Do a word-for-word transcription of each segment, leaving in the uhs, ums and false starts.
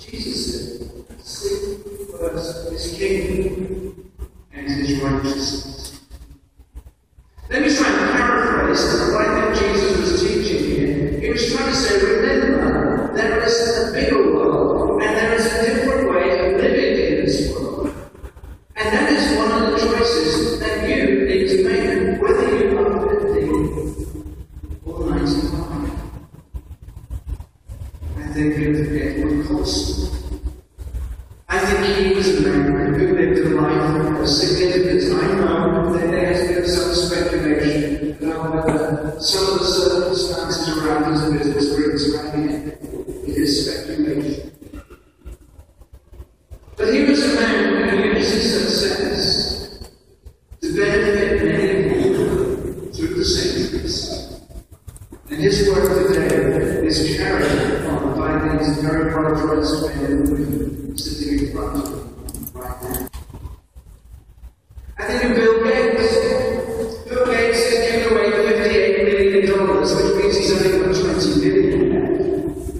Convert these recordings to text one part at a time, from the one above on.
Jesus said, seek first his kingdom and his righteousness. Let me try and paraphrase what I think Jesus was teaching here. He was trying to say, remember, there is a bigger world, and there is a different way of living in this world. And that is one of the choices that you need to make, whether you are fifty or ninety-five. I think of Edward Colston. I think he was a man who lived a life of significance. I know that there has been some speculation about whether some of the circumstances around his business were explaining it. It is speculation. But he was a man who used his success to benefit many people through the centuries. And his work today is carried on by these very well-dressed men and women sitting in front of him right now. I think of Bill Gates. Bill Gates has given away fifty-eight million dollars, which means he's only got twenty million dollars.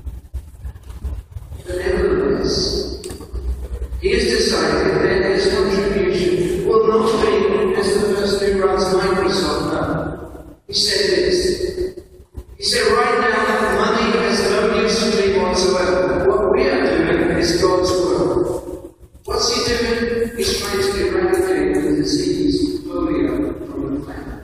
But nevertheless, he has decided that his contribution will not be as the person who runs Microsoft now. He said this. He said, right now, money has no use to me whatsoever. What we are doing is God's work. What's he doing? He's trying to eradicate the disease, polio, from the planet.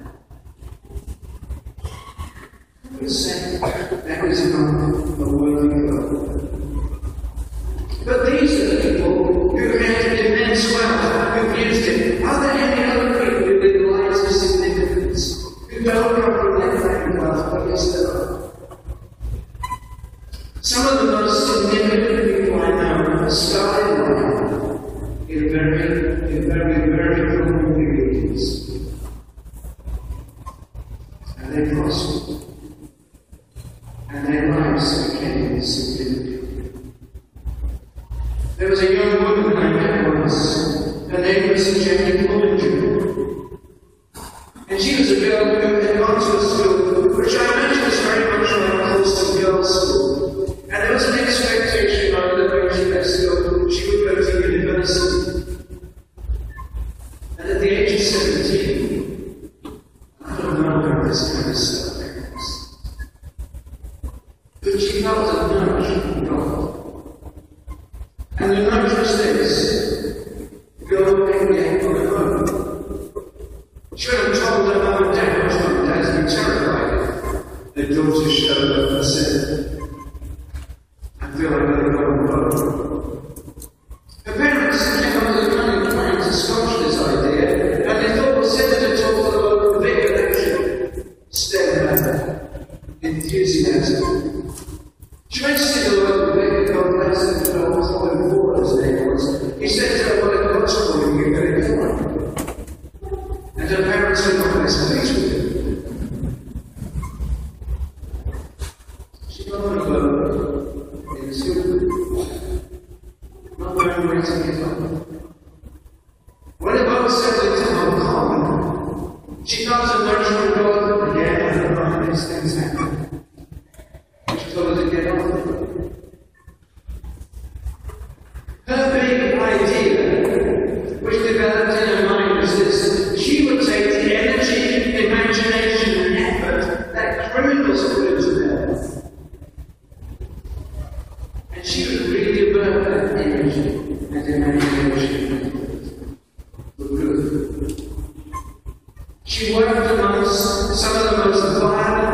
I would say that is not a worthy goal. But these are the people who had immense wealth, who've used it. Are there any other people with lives of significance who don't come from that kind of wealth? But yes, there are. Some of the most significant people I know started life in very, in very, very humble communities. And they prospered. And their lives became significant. There was a young woman I met once. Her name was Jenny Pullinger. And she was a girl who had gone to a school, which I imagine was very much like a Colston Girls' School. And there was an expectation on the way she left school, she would go to university. And at the age of seventeen, I don't know where this kind of stuff is, but she felt a nudge from God. And the nudge was this: go and get on the home. She would have told her mum and dad, which mum and dad would be terrified. Their daughter showed up and said, I feel like I'm going to go and vote. Her parents came up with a cunning plan to squash this idea, and they thought, well, send her to talk to the local vicar actually. Steadfast enthusiasm. She went to see the local vicar, God bless him, for I was not informed his name was. He said to her, well, if God's calling you, you're going to get one. And her parents were not less pleased with him. She got on a boat in school, not knowing where to get on. When the boat settled into Hong Kong, she felt a nudge from God again, and her mind these things happened. She told her to get off it. Her big idea, which developed in her mind, was this: she would take the energy, imagination, and effort that criminals put into them, and she would redivert that energy and imagination for good. She worked amongst some of the most violent